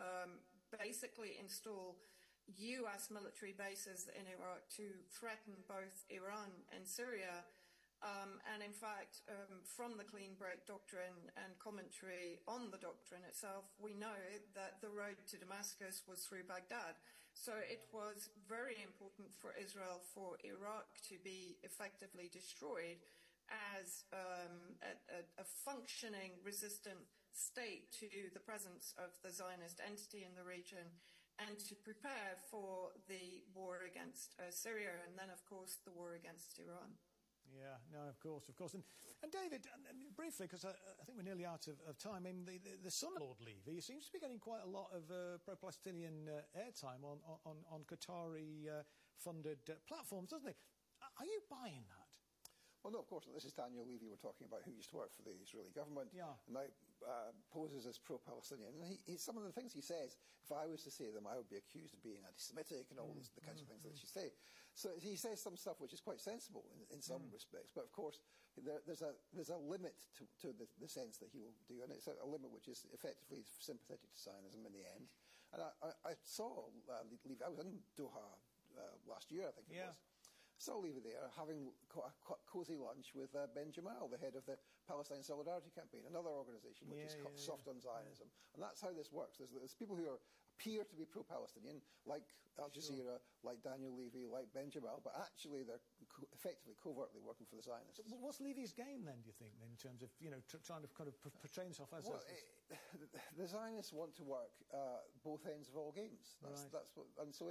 basically install US military bases in Iraq to threaten both Iran and Syria. And in fact, from the clean break doctrine and commentary on the doctrine itself, we know that the road to Damascus was through Baghdad. So it was very important for Israel, for Iraq to be effectively destroyed as a functioning resistant state to the presence of the Zionist entity in the region, and to prepare for the war against Syria, and then, of course, the war against Iran. Yeah, no, of course. And David, briefly, because I think we're nearly out of time, I mean, the son of Lord Levy seems to be getting quite a lot of pro-Palestinian airtime on Qatari-funded platforms, doesn't he? Are you buying that? Well, no, of course. This is Daniel Levy we're talking about, who used to work for the Israeli government, and now poses as pro-Palestinian. And some of the things he says, if I was to say them, I would be accused of being anti-Semitic and all the kinds of things that you say. So he says some stuff which is quite sensible in some respects. But of course, there's a limit to the sense that he will do, and it's a limit which is effectively sympathetic to Zionism in the end. And I saw Levy. I was in Doha last year, I think it was. Saw Levy there having a cosy lunch with Ben Jamal, the head of the Palestine Solidarity Campaign, another organisation which is soft on Zionism. And that's how this works. There's people who appear to be pro-Palestinian, like Al Jazeera, like Daniel Levy, like Ben Jamal, but actually they're effectively covertly working for the Zionists. So what's Levy's game then, do you think, in terms of trying to kind of portray himself as the Zionists want to work both ends of all games. That's what, and so